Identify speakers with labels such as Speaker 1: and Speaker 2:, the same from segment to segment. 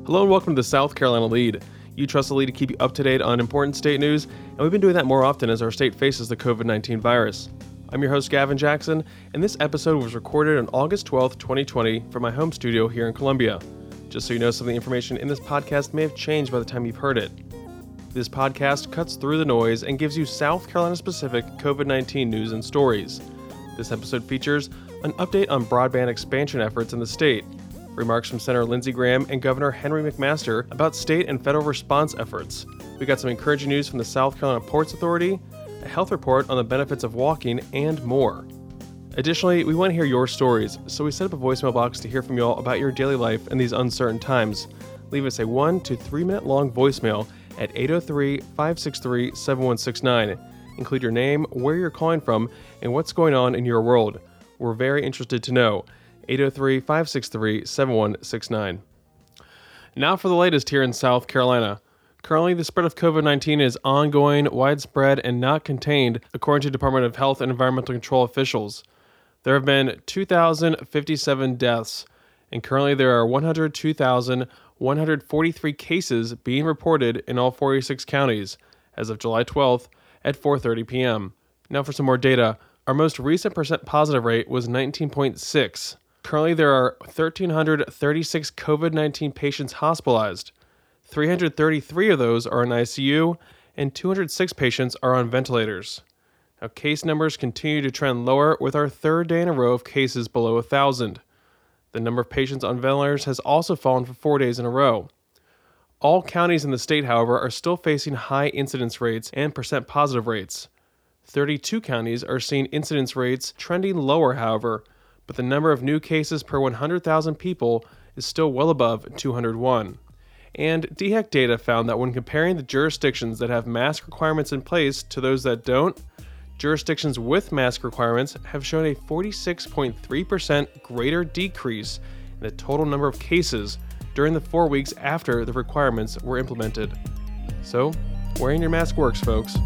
Speaker 1: Hello and welcome to the South Carolina Lead. You trust the Lead to keep you up to date on important state news, and we've been doing that more often as our state faces the COVID-19 virus. I'm your host, Gavin Jackson, and this episode was recorded on August 12th, 2020 from my home studio here in Columbia. Just so you know, some of the information in this podcast may have changed by the time you've heard it. This podcast cuts through the noise and gives you South Carolina-specific COVID-19 news and stories. This episode features an update on broadband expansion efforts in the state, remarks from Senator Lindsey Graham and Governor Henry McMaster about state and federal response efforts. We got some encouraging news from the South Carolina Ports Authority, a health report on the benefits of walking, and more. Additionally, we want to hear your stories, so we set up a voicemail box to hear from you all about your daily life in these uncertain times. Leave us a 1 to 3 minute long voicemail at 803-563-7169. Include your name, where you're calling from, and what's going on in your world. We're very interested to know. 803-563-7169. Now for the latest here in South Carolina. Currently, the spread of COVID-19 is ongoing, widespread, and not contained, according to Department of Health and Environmental Control officials. There have been 2,057 deaths, and currently there are 102,143 cases being reported in all 46 counties as of July 12th at 4:30 p.m. Now for some more data. Our most recent percent positive rate was 19.6. Currently, there are 1,336 COVID-19 patients hospitalized. 333 of those are in ICU, and 206 patients are on ventilators. Now, case numbers continue to trend lower with our third day in a row of cases below 1,000. The number of patients on ventilators has also fallen for 4 days in a row. All counties in the state, however, are still facing high incidence rates and percent positive rates. 32 counties are seeing incidence rates trending lower, however, but the number of new cases per 100,000 people is still well above 201. And DHEC data found that when comparing the jurisdictions that have mask requirements in place to those that don't, jurisdictions with mask requirements have shown a 46.3% greater decrease in the total number of cases during the 4 weeks after the requirements were implemented. So, wearing your mask works, folks.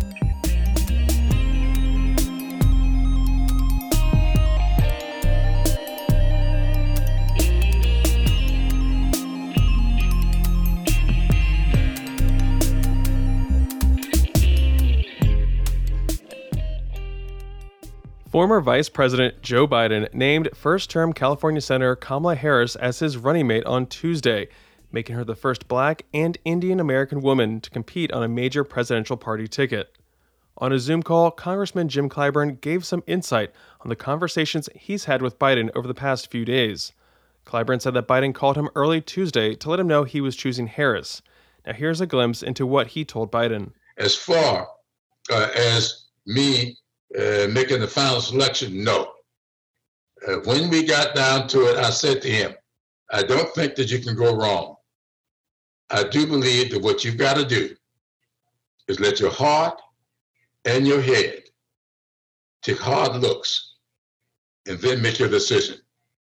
Speaker 1: Former Vice President Joe Biden named first-term California Senator Kamala Harris as his running mate on Tuesday, making her the first Black and Indian American woman to compete on a major presidential party ticket. On a Zoom call, Congressman Jim Clyburn gave some insight on the conversations he's had with Biden over the past few days. Clyburn said that Biden called him early Tuesday to let him know he was choosing Harris. Now here's a glimpse into what he told Biden.
Speaker 2: As far as me making the final selection, no. When we got down to it, I said to him, I don't think that you can go wrong. I do believe that what you've got to do is let your heart and your head take hard looks and then make your decision.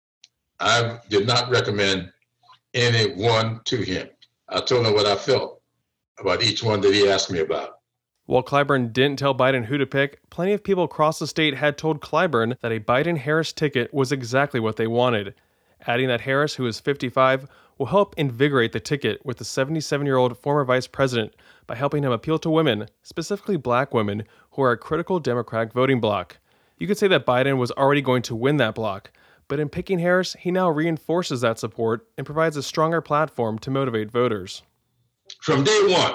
Speaker 2: I did not recommend any one to him. I told him what I felt about each one that he asked me about.
Speaker 1: While Clyburn didn't tell Biden who to pick, plenty of people across the state had told Clyburn that a Biden-Harris ticket was exactly what they wanted, adding that Harris, who is 55, will help invigorate the ticket with the 77-year-old former vice president by helping him appeal to women, specifically Black women, who are a critical Democratic voting bloc. You could say that Biden was already going to win that bloc, but in picking Harris, he now reinforces that support and provides a stronger platform to motivate voters.
Speaker 2: From day one,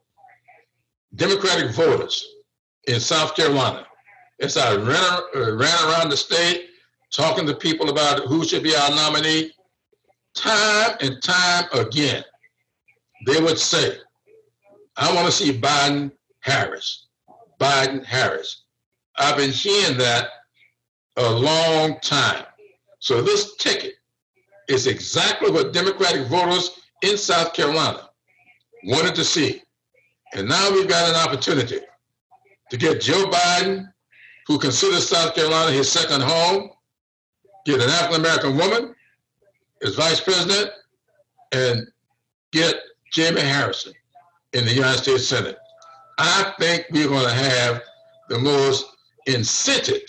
Speaker 2: Democratic voters in South Carolina, as I ran around the state talking to people about who should be our nominee, time and time again, they would say, I want to see Biden-Harris, Biden-Harris. I've been hearing that a long time. So this ticket is exactly what Democratic voters in South Carolina wanted to see. And now we've got an opportunity to get Joe Biden, who considers South Carolina his second home, get an African-American woman as vice president, and get Jamie Harrison in the United States Senate. I think we're going to have the most incented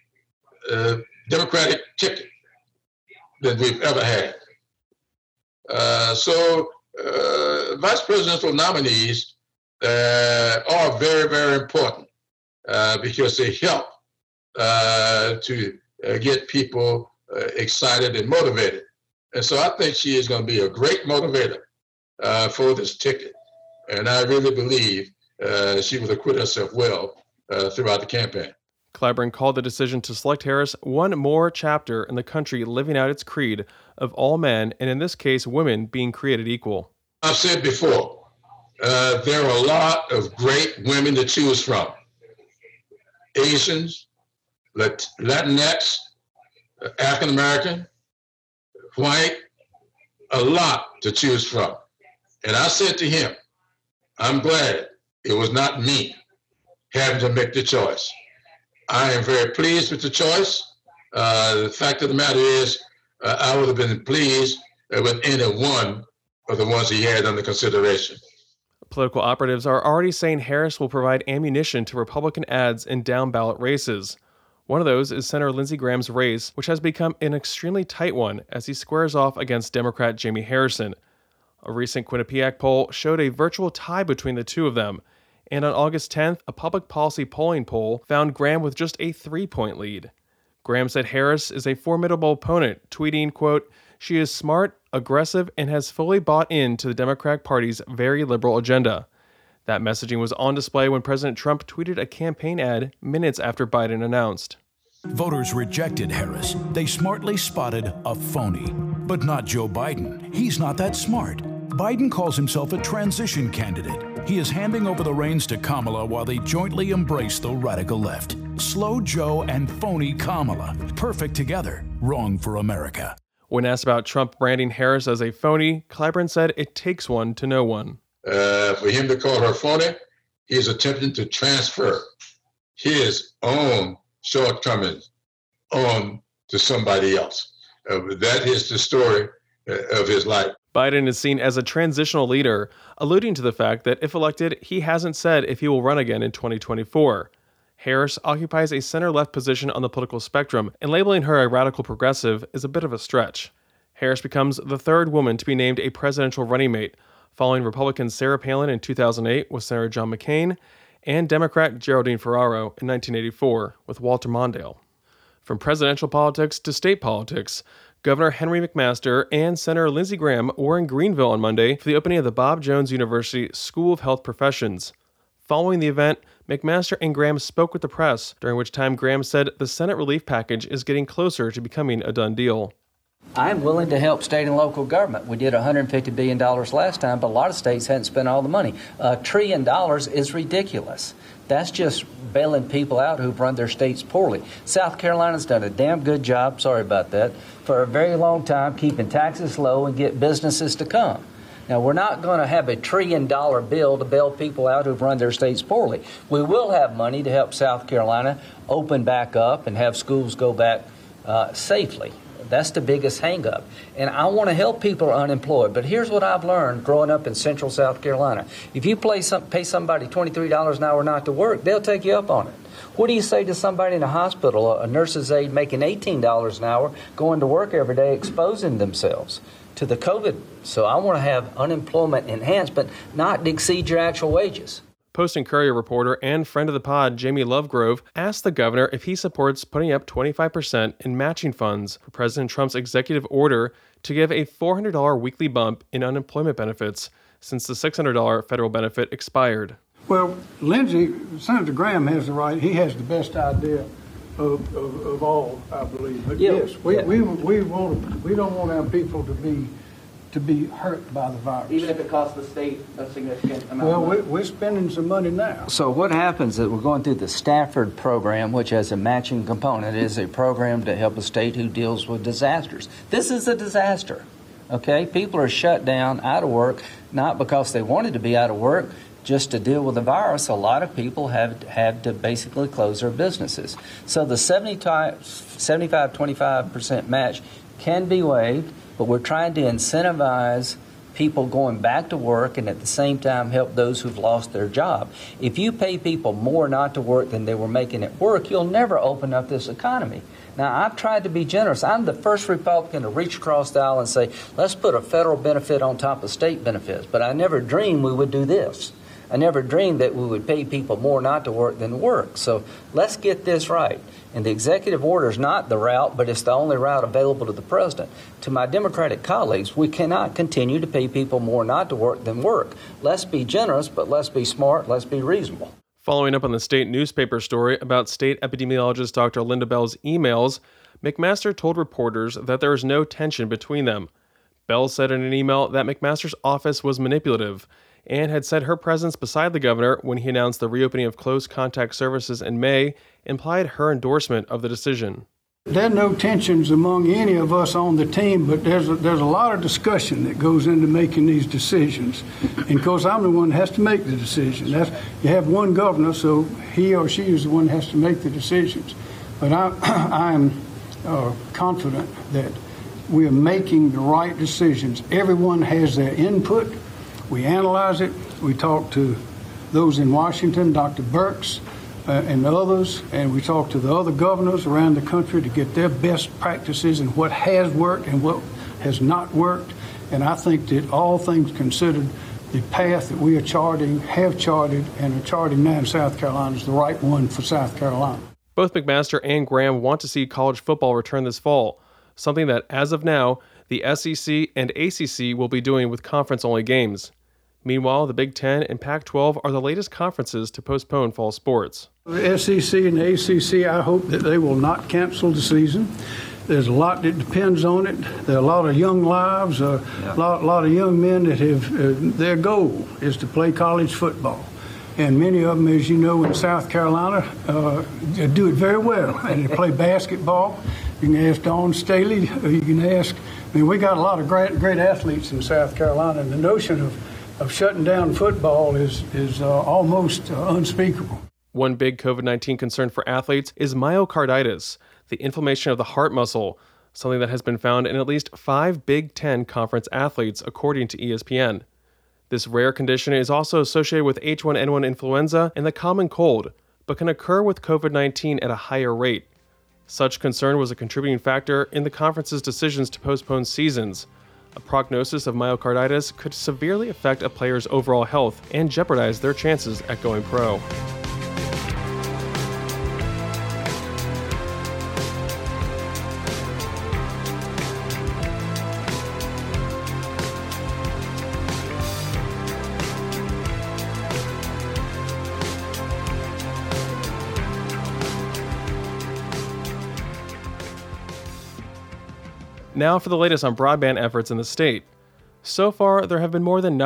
Speaker 2: Democratic ticket that we've ever had. So vice presidential nominees are very, very important because they help to get people excited and motivated. And so I think she is going to be a great motivator for this ticket. And I really believe she will acquit herself well throughout the campaign.
Speaker 1: Clyburn called the decision to select Harris one more chapter in the country living out its creed of all men, and in this case, women, being created equal.
Speaker 2: I've said before, there are a lot of great women to choose from. Asians, Latinx, African American, white, a lot to choose from. And I said to him, I'm glad it was not me having to make the choice. I am very pleased with the choice. The fact of the matter is, I would have been pleased with any one of the ones he had under consideration.
Speaker 1: Political operatives are already saying Harris will provide ammunition to Republican ads in down-ballot races. One of those is Senator Lindsey Graham's race, which has become an extremely tight one as he squares off against Democrat Jamie Harrison. A recent Quinnipiac poll showed a virtual tie between the two of them, and on August 10th, a public policy polling poll found Graham with just a 3-point lead. Graham said Harris is a formidable opponent, tweeting, quote, "She is smart, aggressive, and has fully bought into the Democratic Party's very liberal agenda." That messaging was on display when President Trump tweeted a campaign ad minutes after Biden announced.
Speaker 3: Voters rejected Harris. They smartly spotted a phony. But not Joe Biden. He's not that smart. Biden calls himself a transition candidate. He is handing over the reins to Kamala while they jointly embrace the radical left. Slow Joe and phony Kamala. Perfect together. Wrong for America.
Speaker 1: When asked about Trump branding Harris as a phony, Clyburn said it takes one to know one.
Speaker 2: For him to call her phony, he's attempting to transfer his own shortcomings on to somebody else. That is the story of his life.
Speaker 1: Biden is seen as a transitional leader, alluding to the fact that if elected, he hasn't said if he will run again in 2024. Harris occupies a center-left position on the political spectrum, and labeling her a radical progressive is a bit of a stretch. Harris becomes the third woman to be named a presidential running mate, following Republican Sarah Palin in 2008 with Senator John McCain, and Democrat Geraldine Ferraro in 1984 with Walter Mondale. From presidential politics to state politics, Governor Henry McMaster and Senator Lindsey Graham were in Greenville on Monday for the opening of the Bob Jones University School of Health Professions. Following the event, McMaster and Graham spoke with the press, during which time Graham said the Senate relief package is getting closer to becoming a done deal.
Speaker 4: I'm willing to help state and local government. We did $150 billion last time, but a lot of states hadn't spent all the money. $1 trillion is ridiculous. That's just bailing people out who've run their states poorly. South Carolina's done a damn good job, sorry about that, for a very long time, keeping taxes low and get businesses to come. Now, we're not going to have a $1 trillion bill to bail people out who've run their states poorly. We will have money to help South Carolina open back up and have schools go back safely. That's the biggest hang-up. And I want to help people who are unemployed. But here's what I've learned growing up in central South Carolina. If you pay somebody $23 an hour not to work, they'll take you up on it. What do you say to somebody in a hospital, a nurse's aide making $18 an hour, going to work every day, exposing themselves to the COVID? So I want to have unemployment enhanced, but not to exceed your actual wages.
Speaker 1: Post and Courier reporter and friend of the pod, Jamie Lovegrove, asked the governor if he supports putting up 25% in matching funds for President Trump's executive order to give a $400 weekly bump in unemployment benefits since the $600 federal benefit expired.
Speaker 5: Well, Senator Graham has the right. He has the best idea of all, I believe. But yes, we don't want our people to be hurt by the virus.
Speaker 4: Even if it costs the state a significant amount
Speaker 5: of money.
Speaker 4: Well,
Speaker 5: we're spending some money now.
Speaker 4: So what happens is we're going through the Stafford program, which has a matching component. It is a program to help a state who deals with disasters. This is a disaster, okay? People are shut down, out of work, not because they wanted to be out of work, just to deal with the virus. A lot of people have to basically close their businesses. So the 75-25% match can be waived, but we're trying to incentivize people going back to work and at the same time help those who've lost their job. If you pay people more not to work than they were making at work, you'll never open up this economy. Now, I've tried to be generous. I'm the first Republican to reach across the aisle and say, let's put a federal benefit on top of state benefits. But I never dreamed we would do this. I never dreamed that we would pay people more not to work than to work. So let's get this right. And the executive order is not the route, but it's the only route available to the president. To my Democratic colleagues, we cannot continue to pay people more not to work than work. Let's be generous, but let's be smart. Let's be reasonable.
Speaker 1: Following up on the state newspaper story about state epidemiologist Dr. Linda Bell's emails, McMaster told reporters that there is no tension between them. Bell said in an email that McMaster's office was manipulative and had said her presence beside the governor when he announced the reopening of close contact services in May implied her endorsement of the decision.
Speaker 5: There are no tensions among any of us on the team, but there's a lot of discussion that goes into making these decisions. And of course, I'm the one that has to make the decision. You have one governor, so he or she is the one that has to make the decisions. But I'm confident that we are making the right decisions. Everyone has their input. We analyze it. We talk to those in Washington, Dr. Birx, and others, and we talk to the other governors around the country to get their best practices and what has worked and what has not worked. And I think that all things considered, the path that we are charting, have charted, and are charting now in South Carolina is the right one for South Carolina.
Speaker 1: Both McMaster and Graham want to see college football return this fall, something that, as of now, the SEC and ACC will be doing with conference-only games. Meanwhile, the Big Ten and Pac-12 are the latest conferences to postpone fall sports.
Speaker 5: The SEC and the ACC, I hope that they will not cancel the season. There's a lot that depends on it. There are a lot of young lives, a lot of young men that have their goal is to play college football. And many of them, as you know, in South Carolina, do it very well. And they play basketball. You can ask Dawn Staley. You can ask, we got a lot of great athletes in South Carolina. And the notion of shutting down football is almost unspeakable.
Speaker 1: One big COVID-19 concern for athletes is myocarditis, the inflammation of the heart muscle, something that has been found in at least 5 Big Ten conference athletes, according to ESPN. This rare condition is also associated with H1N1 influenza and the common cold, but can occur with COVID-19 at a higher rate. Such concern was a contributing factor in the conference's decisions to postpone seasons. A prognosis of myocarditis could severely affect a player's overall health and jeopardize their chances at going pro. Now for the latest on broadband efforts in the state. So far, there have been more than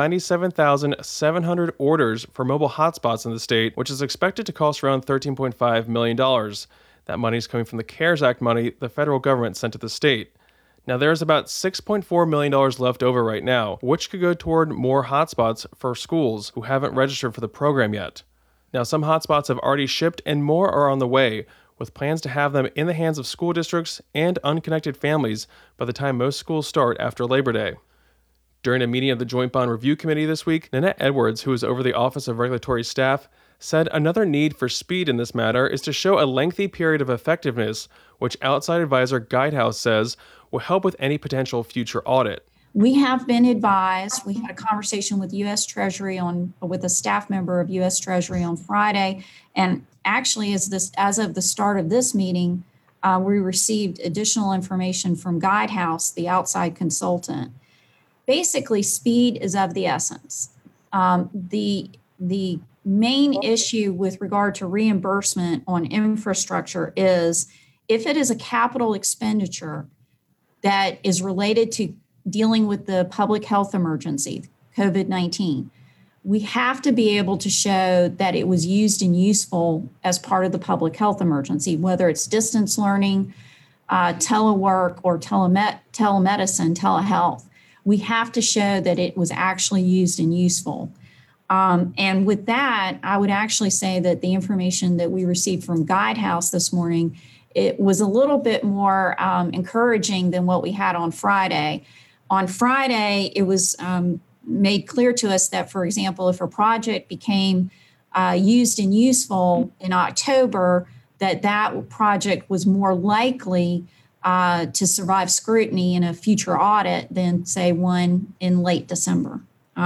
Speaker 1: 97,700 orders for mobile hotspots in the state, which is expected to cost around $13.5 million. That money is coming from the CARES Act money the federal government sent to the state. Now, there's about $6.4 million left over right now, which could go toward more hotspots for schools who haven't registered for the program yet. Now, some hotspots have already shipped and more are on the way, with plans to have them in the hands of school districts and unconnected families by the time most schools start after Labor Day. During a meeting of the Joint Bond Review Committee this week, Nanette Edwards, who is over the Office of Regulatory Staff, said another need for speed in this matter is to show a lengthy period of effectiveness, which outside advisor Guidehouse says will help with any potential future audit.
Speaker 6: We have been advised, we had a conversation with U.S. Treasury with a staff member of U.S. Treasury on Friday, and actually as of the start of this meeting, we received additional information from Guidehouse, the outside consultant. Basically, speed is of the essence. The main issue with regard to reimbursement on infrastructure is if it is a capital expenditure that is related to dealing with the public health emergency, COVID-19, we have to be able to show that it was used and useful as part of the public health emergency, whether it's distance learning, telework, or telemedicine, telehealth. We have to show that it was actually used and useful. And with that, I would actually say that the information that we received from Guidehouse this morning, it was a little bit more encouraging than what we had on Friday. On Friday, it was made clear to us that, for example, if a project became used and useful in October, that project was more likely to survive scrutiny in a future audit than, say, one in late December.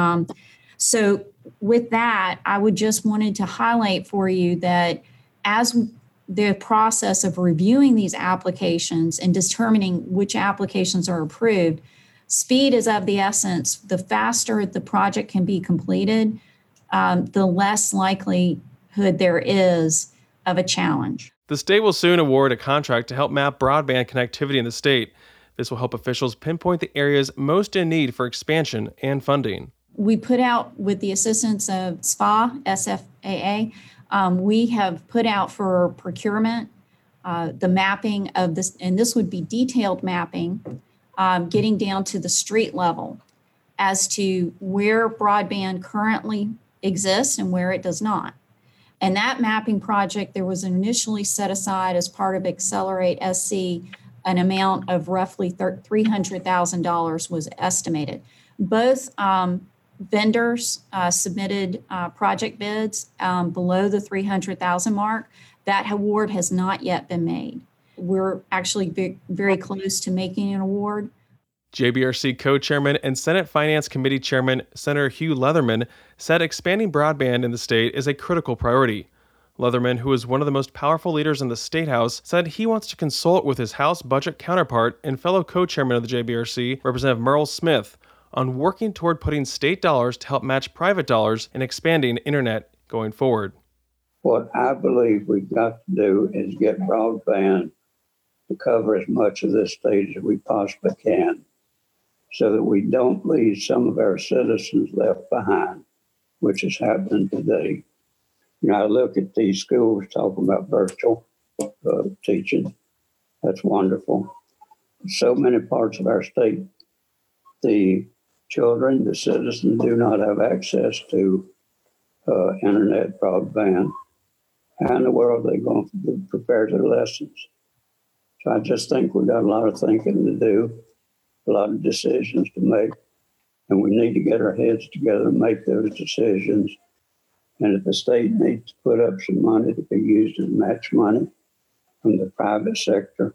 Speaker 6: So with that, I would just wanted to highlight for you that as the process of reviewing these applications and determining which applications are approved, speed is of the essence. The faster the project can be completed, the less likelihood there is of a challenge.
Speaker 1: The state will soon award a contract to help map broadband connectivity in the state. This will help officials pinpoint the areas most in need for expansion and funding.
Speaker 6: We put out, with the assistance of SFAA, we have put out for procurement the mapping of this, and this would be detailed mapping, getting down to the street level as to where broadband currently exists and where it does not. And that mapping project, there was initially set aside as part of Accelerate SC, an amount of roughly $300,000 was estimated. Both vendors submitted project bids below the $300,000 mark. That award has not yet been made. We're actually very close to making an award.
Speaker 1: JBRC co-chairman and Senate Finance Committee Chairman Senator Hugh Leatherman said expanding broadband in the state is a critical priority. Leatherman, who is one of the most powerful leaders in the State House, said he wants to consult with his House budget counterpart and fellow co-chairman of the JBRC, Representative Merle Smith, on working toward putting state dollars to help match private dollars in expanding internet going forward.
Speaker 7: What I believe we've got to do is get broadband to cover as much of this state as we possibly can, so that we don't leave some of our citizens left behind, which is happening today. You know, I look at these schools talking about virtual teaching. That's wonderful. So many parts of our state, the children, the citizens do not have access to internet broadband. How in the world are they going to prepare their lessons? So I just think we've got a lot of thinking to do, a lot of decisions to make, and we need to get our heads together and make those decisions. And if the state needs to put up some money to be used as match money from the private sector,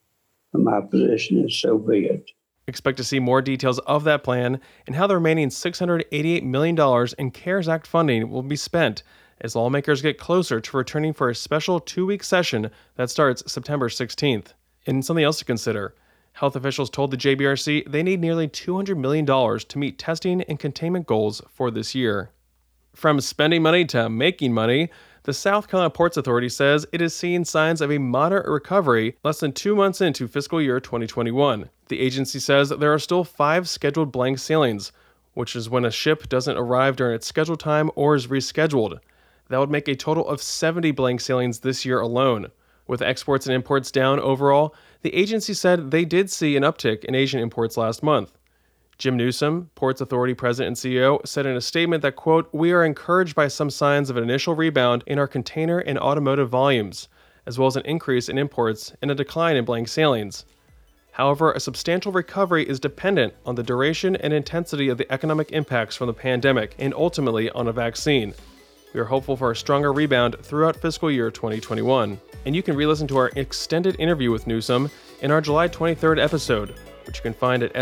Speaker 7: my position is so be it.
Speaker 1: Expect to see more details of that plan and how the remaining $688 million in CARES Act funding will be spent as lawmakers get closer to returning for a special 2-week session that starts September 16th. And something else to consider. Health officials told the JBRC they need nearly $200 million to meet testing and containment goals for this year. From spending money to making money, the South Carolina Ports Authority says it is seeing signs of a moderate recovery less than 2 months into fiscal year 2021. The agency says there are still 5 scheduled blank sailings, which is when a ship doesn't arrive during its scheduled time or is rescheduled. That would make a total of 70 blank sailings this year alone. With exports and imports down overall, the agency said they did see an uptick in Asian imports last month. Jim Newsom, Ports Authority President and CEO, said in a statement that, quote, "We are encouraged by some signs of an initial rebound in our container and automotive volumes, as well as an increase in imports and a decline in blank sailings. However, a substantial recovery is dependent on the duration and intensity of the economic impacts from the pandemic and ultimately on a vaccine. We are hopeful for a stronger rebound throughout fiscal year 2021. And you can re-listen to our extended interview with Newsom in our July 23rd episode, which you can find at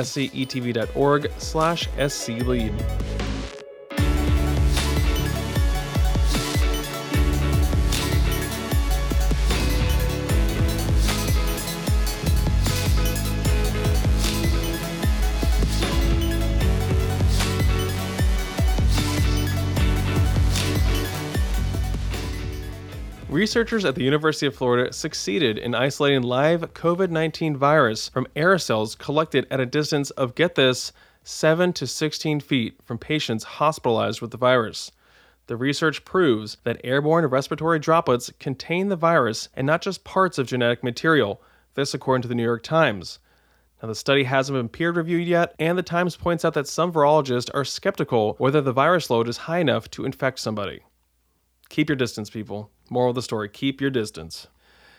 Speaker 1: scetv.org/sclead. Researchers at the University of Florida succeeded in isolating live COVID-19 virus from aerosols collected at a distance of, get this, 7 to 16 feet from patients hospitalized with the virus. The research proves that airborne respiratory droplets contain the virus and not just parts of genetic material, this according to the New York Times. Now, the study hasn't been peer-reviewed yet, and the Times points out that some virologists are skeptical whether the virus load is high enough to infect somebody. Keep your distance, people. Moral of the story, keep your distance.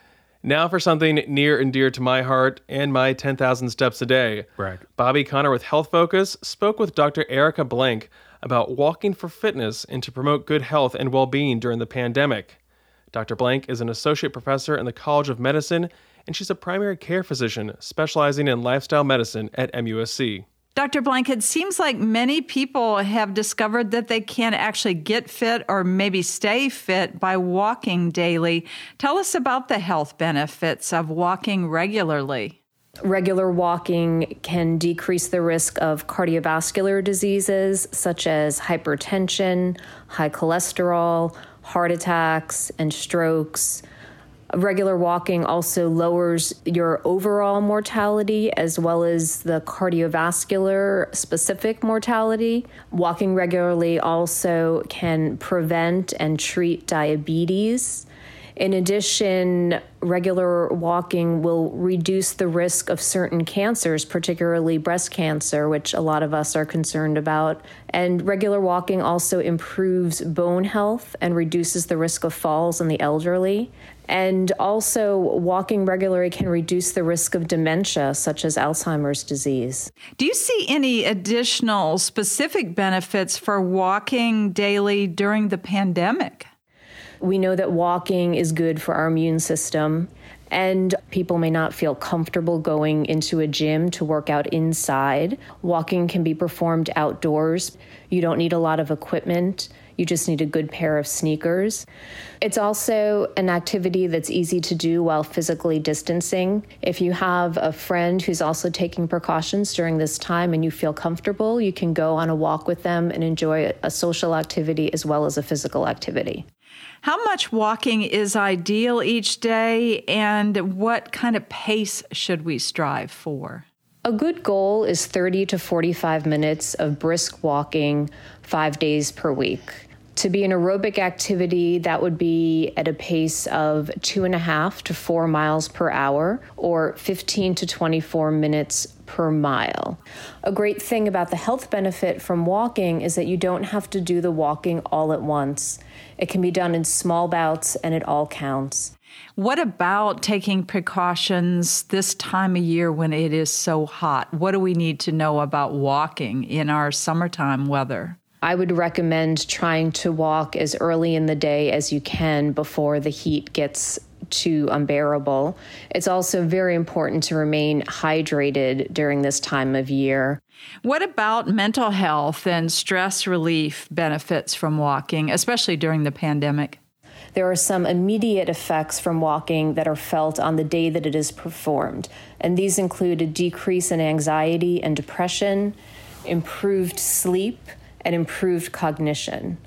Speaker 1: Now for something near and dear to my heart and my 10,000 steps a day.
Speaker 8: Right.
Speaker 1: Bobby Connor with Health Focus spoke with Dr. Erica Blank about walking for fitness and to promote good health and well-being during the pandemic. Dr. Blank is an associate professor in the College of Medicine, and she's a primary care physician specializing in lifestyle medicine at MUSC.
Speaker 9: Dr. Blank, it seems like many people have discovered that they can actually get fit or maybe stay fit by walking daily. Tell us about the health benefits of walking regularly.
Speaker 10: Regular walking can decrease the risk of cardiovascular diseases such as hypertension, high cholesterol, heart attacks, and strokes. Regular walking also lowers your overall mortality as well as the cardiovascular specific mortality. Walking regularly also can prevent and treat diabetes. In addition, regular walking will reduce the risk of certain cancers, particularly breast cancer, which a lot of us are concerned about. And regular walking also improves bone health and reduces the risk of falls in the elderly. And also, walking regularly can reduce the risk of dementia, such as Alzheimer's disease.
Speaker 9: Do you see any additional specific benefits for walking daily during the pandemic?
Speaker 10: We know that walking is good for our immune system, and people may not feel comfortable going into a gym to work out inside. Walking can be performed outdoors. You don't need a lot of equipment. You just need a good pair of sneakers. It's also an activity that's easy to do while physically distancing. If you have a friend who's also taking precautions during this time and you feel comfortable, you can go on a walk with them and enjoy a social activity as well as a physical activity.
Speaker 9: How much walking is ideal each day, and what kind of pace should we strive for?
Speaker 10: A good goal is 30 to 45 minutes of brisk walking 5 days per week. To be an aerobic activity, that would be at a pace of 2.5 to 4 miles per hour or 15 to 24 minutes per mile. A great thing about the health benefit from walking is that you don't have to do the walking all at once. It can be done in small bouts and it all counts.
Speaker 9: What about taking precautions this time of year when it is so hot? What do we need to know about walking in our summertime weather?
Speaker 10: I would recommend trying to walk as early in the day as you can before the heat gets too unbearable. It's also very important to remain hydrated during this time of year.
Speaker 9: What about mental health and stress relief benefits from walking, especially during the pandemic?
Speaker 10: There are some immediate effects from walking that are felt on the day that it is performed, and these include a decrease in anxiety and depression, improved sleep, and improved cognition.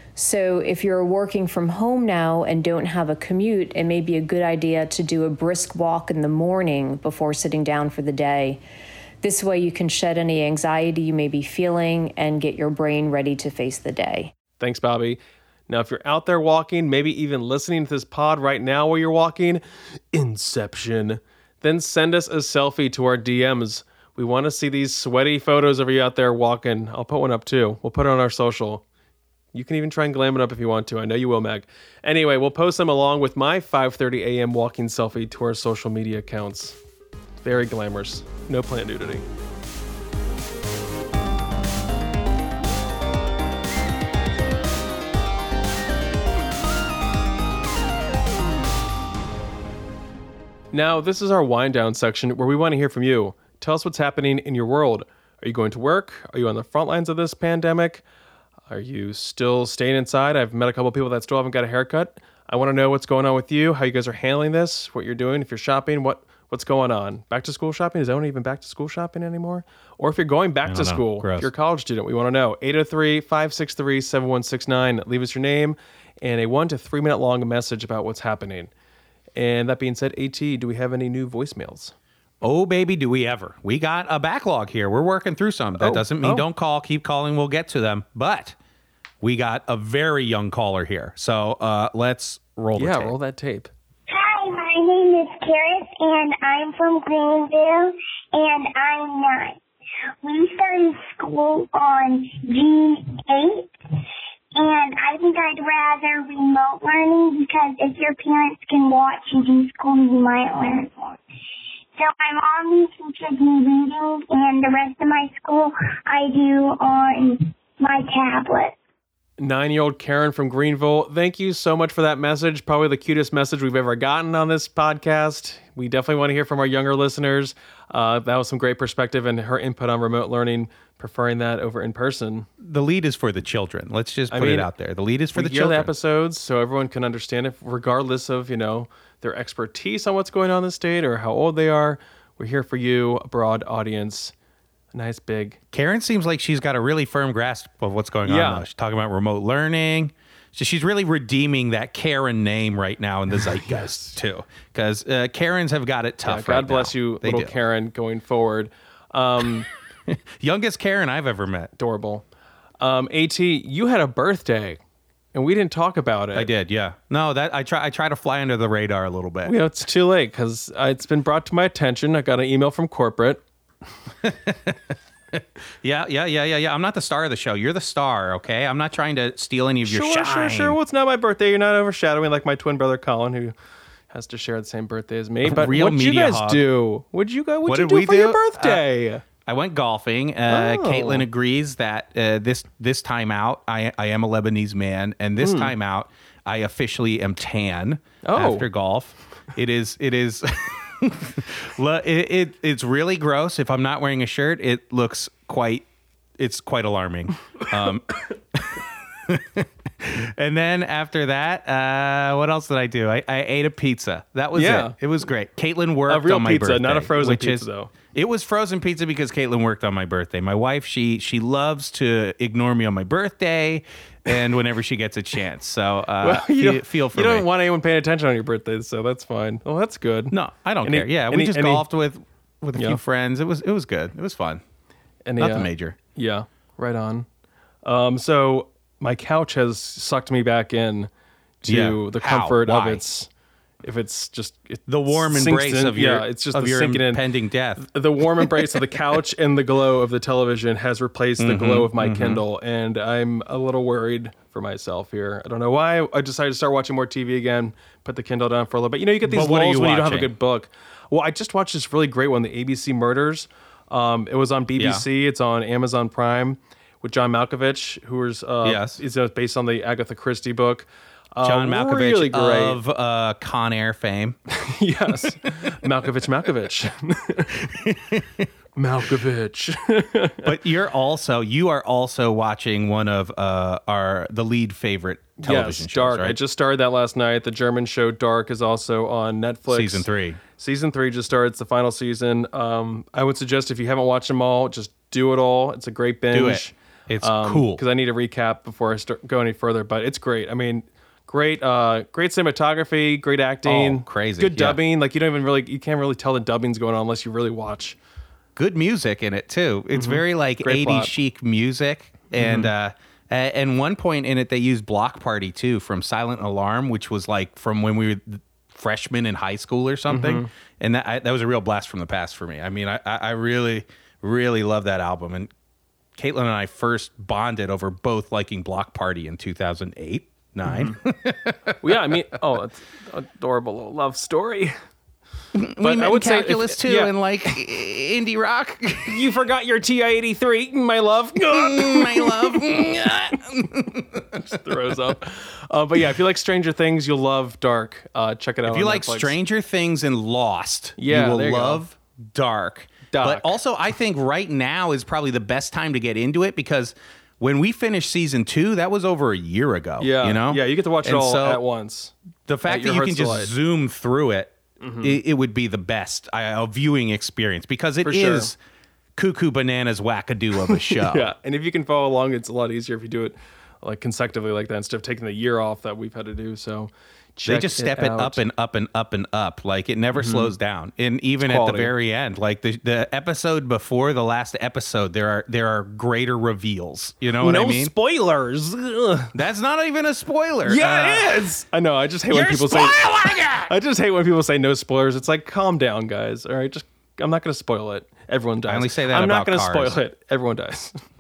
Speaker 10: So if you're working from home now and don't have a commute, it may be a good idea to do a brisk walk in the morning before sitting down for the day. This way you can shed any anxiety you may be feeling and get your brain ready to face the day.
Speaker 1: Thanks, Bobby. Now, if you're out there walking, maybe even listening to this pod right now while you're walking, Inception, then send us a selfie to our DMs. We want to see these sweaty photos of you out there walking. I'll put one up too. We'll put it on our social. You can even try and glam it up if you want to. I know you will, Meg. Anyway, we'll post them along with my 5:30 a.m. walking selfie to our social media accounts. Very glamorous. No plant nudity. Now, this is our wind down section where we want to hear from you. Tell us what's happening in your world. Are you going to work? Are you on the front lines of this pandemic? Are you still staying inside? I've met a couple of people that still haven't got a haircut. I want to know what's going on with you, how you guys are handling this, what you're doing, if you're shopping, what's going on. Back to school shopping? Is anyone even back to school shopping anymore? Or if you're going back to school, if you're a college student, we want to know. 803-563-7169. Leave us your name and a 1 to 3 minute long message about what's happening. And that being said, AT, do we have any new voicemails?
Speaker 8: Oh, baby, do we ever. We got a backlog here. We're working through some. That doesn't mean don't call. Keep calling. We'll get to them. But we got a very young caller here. So let's roll the tape.
Speaker 1: Yeah, roll that tape.
Speaker 11: Hi, my name is Karis, and I'm from Greenville, and I'm 9. We started school on June 8th, And I think I'd rather remote learning because if your parents can watch you do school, you might learn more. So I'm on Teachers Me Reading, and the rest of my school I do on my tablet.
Speaker 1: 9-year-old Karen from Greenville, thank you so much for that message. Probably the cutest message we've ever gotten on this podcast. We definitely want to hear from our younger listeners. That was some great perspective and her input on remote learning, preferring that over in person.
Speaker 8: The lead is for the children. Let's just put it out there. The lead is for the children.
Speaker 1: The episodes so everyone can understand it, regardless of, their expertise on what's going on in the state or how old they are. We're here for you, a broad audience. Nice big.
Speaker 8: Karen seems like she's got a really firm grasp of what's going on. Though. She's talking about remote learning. So she's really redeeming that Karen name right now in the zeitgeist too, because Karens have got it tough.
Speaker 1: God bless you, little Karen, going forward.
Speaker 8: Youngest Karen I've ever met.
Speaker 1: Adorable. AT, you had a birthday, and we didn't talk about it.
Speaker 8: I did, yeah. No, that I try to fly under the radar a little bit.
Speaker 1: It's too late because it's been brought to my attention. I got an email from corporate.
Speaker 8: Yeah. I'm not the star of the show. You're the star, okay? I'm not trying to steal any of your shine.
Speaker 1: Sure. Well, it's not my birthday. You're not overshadowing like my twin brother Colin, who has to share the same birthday as me. But what'd you guys do? What'd you do for your birthday?
Speaker 8: I went golfing. Caitlin agrees that this time out, I am a Lebanese man, and this time out, I officially am tan after golf. It is. It's really gross. If I'm not wearing a shirt, it looks quite alarming. And then after that, what else did I do? I ate a pizza. That was it. It was great. Caitlin worked
Speaker 1: on
Speaker 8: my birthday.
Speaker 1: A real pizza, not a frozen pizza, though.
Speaker 8: It was frozen pizza because Caitlin worked on my birthday. My wife, she loves to ignore me on my birthday and whenever she gets a chance. So feel for me.
Speaker 1: You don't want anyone paying attention on your birthday, so that's fine. Well, that's good.
Speaker 8: No, I don't care. Yeah, we just golfed with a few friends. It was good. It was fun. Nothing major.
Speaker 1: Yeah, right on. So my couch has sucked me back in to the comfort of its. If it's just
Speaker 8: the warm embrace of your
Speaker 1: it's just
Speaker 8: of your
Speaker 1: impending
Speaker 8: death.
Speaker 1: The warm embrace of the couch and the glow of the television has replaced the glow of my Kindle, and I'm a little worried for myself here. I don't know why. I decided to start watching more TV again. Put the Kindle down for a little bit. You get these lulls when you don't have a good book. Well, I just watched this really great one, The ABC Murders. It was on BBC. Yeah. It's on Amazon Prime with John Malkovich, who is based on the Agatha Christie book.
Speaker 8: John Malkovich
Speaker 1: really great.
Speaker 8: Of Con Air fame.
Speaker 1: Yes. Malkovich.
Speaker 8: But you are also watching one of the lead favorite television shows,
Speaker 1: Dark.
Speaker 8: right?
Speaker 1: I just started that last night. The German show Dark is also on Netflix.
Speaker 8: Season 3.
Speaker 1: Season 3 just started. It's the final season. I would suggest if you haven't watched them all, just do it all. It's a great binge.
Speaker 8: Do it. It's cool.
Speaker 1: Because I need a recap before I go any further, but it's great. I mean, great cinematography, great acting.
Speaker 8: Oh, crazy.
Speaker 1: Good dubbing. Like you can't really tell the dubbing's going on unless you really watch.
Speaker 8: Good music in it too. It's very like great 80s plot. Chic music. And one point in it, they used Block Party too from Silent Alarm, which was like from when we were freshmen in high school or something. And that was a real blast from the past for me. I mean, I really, really love that album. And Caitlin and I first bonded over both liking Block Party in 2008. 9.
Speaker 1: Well, yeah, I mean, it's an adorable little love story.
Speaker 8: But I would calculus say too, and like indie rock.
Speaker 1: You forgot your TI-83, my love.
Speaker 8: My love.
Speaker 1: Just throws up. But yeah, if you like Stranger Things, you'll love Dark. Check it out.
Speaker 8: If you like
Speaker 1: Netflix.
Speaker 8: Stranger Things and Lost, you will love Dark. But also, I think right now is probably the best time to get into it because when we finished season 2, that was over a year ago.
Speaker 1: Yeah,
Speaker 8: you know?
Speaker 1: Yeah, you get to watch it all at once.
Speaker 8: The fact that you can just zoom through it, it would be the best viewing experience because it is cuckoo bananas wackadoo of a show.
Speaker 1: Yeah, and if you can follow along, it's a lot easier if you do it like consecutively like that instead of taking the year off that we've had to do. So
Speaker 8: they just step it up and up and up and up. Like it never slows down. And even at the very end, like the episode before the last episode, there are greater reveals. You know what I mean?
Speaker 1: No spoilers. Ugh.
Speaker 8: That's not even a spoiler.
Speaker 1: Yeah, it is. I know. I just hate when people say. I just hate when people say no spoilers. It's like calm down, guys. All right, I'm not going to spoil it. Everyone dies.
Speaker 8: I only say that
Speaker 1: I'm
Speaker 8: about
Speaker 1: not going to
Speaker 8: cars.
Speaker 1: spoil it. Everyone dies.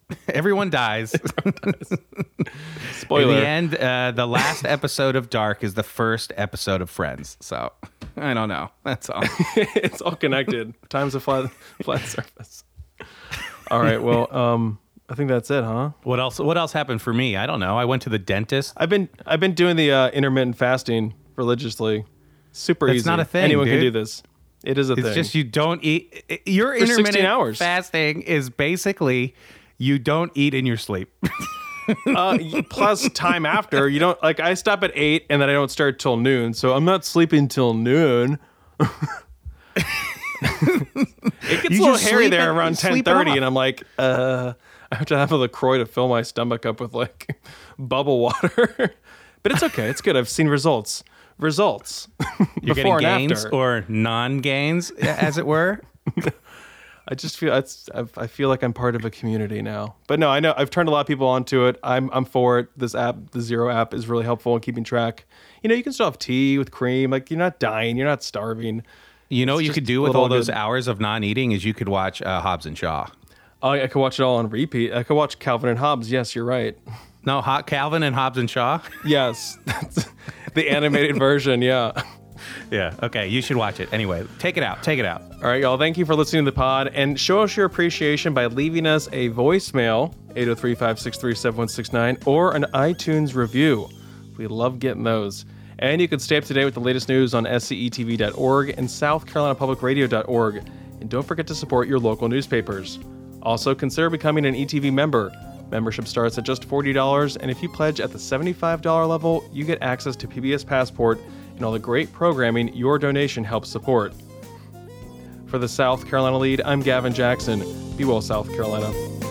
Speaker 8: Everyone dies.
Speaker 1: Spoiler.
Speaker 8: In the end, the last episode of Dark is the first episode of Friends. So I don't know. That's all.
Speaker 1: It's all connected. Time's a flat surface. All right. Well, I think that's it, huh?
Speaker 8: What else happened for me? I don't know. I went to the dentist.
Speaker 1: I've been doing the intermittent fasting religiously. Super easy.
Speaker 8: It's not a thing.
Speaker 1: Anyone
Speaker 8: dude.
Speaker 1: can do this. It is a thing.
Speaker 8: It's just you don't eat. Your
Speaker 1: For 16
Speaker 8: intermittent
Speaker 1: hours.
Speaker 8: fasting is basically you don't eat in your sleep.
Speaker 1: Plus time after. You don't like. I stop at 8 and then I don't start till noon. So I'm not sleeping till noon. It gets a little hairy there around 10:30, and I'm like, I have to have a LaCroix to fill my stomach up with like bubble water. But it's okay. It's good. I've seen results.
Speaker 8: You're getting gains or non-gains, as it were.
Speaker 1: I just feel I feel like I'm part of a community now. But no, I know I've turned a lot of people onto it. I'm for it. This app, the Zero app, is really helpful in keeping track. You know, you can still have tea with cream. Like, you're not dying. You're not starving.
Speaker 8: You know what you could do with all those hours of non-eating is you could watch Hobbs and Shaw.
Speaker 1: Oh, I could watch it all on repeat. I could watch Calvin and Hobbes. Yes, you're right.
Speaker 8: No, Calvin and Hobbs and Shaw?
Speaker 1: Yes. That's the animated version, yeah.
Speaker 8: Yeah, okay, you should watch it. Anyway, take it out.
Speaker 1: All right, y'all, thank you for listening to the pod, and show us your appreciation by leaving us a voicemail, 803-563-7169, or an iTunes review. We love getting those. And you can stay up to date with the latest news on scetv.org and southcarolinapublicradio.org. And don't forget to support your local newspapers. Also, consider becoming an ETV member. Membership starts at just $40, and if you pledge at the $75 level, you get access to PBS Passport and all the great programming your donation helps support. For the South Carolina Lead, I'm Gavin Jackson. Be well, South Carolina.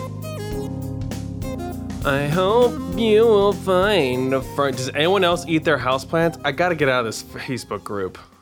Speaker 1: I hope you will find a friend. Does anyone else eat their houseplants? I gotta get out of this Facebook group.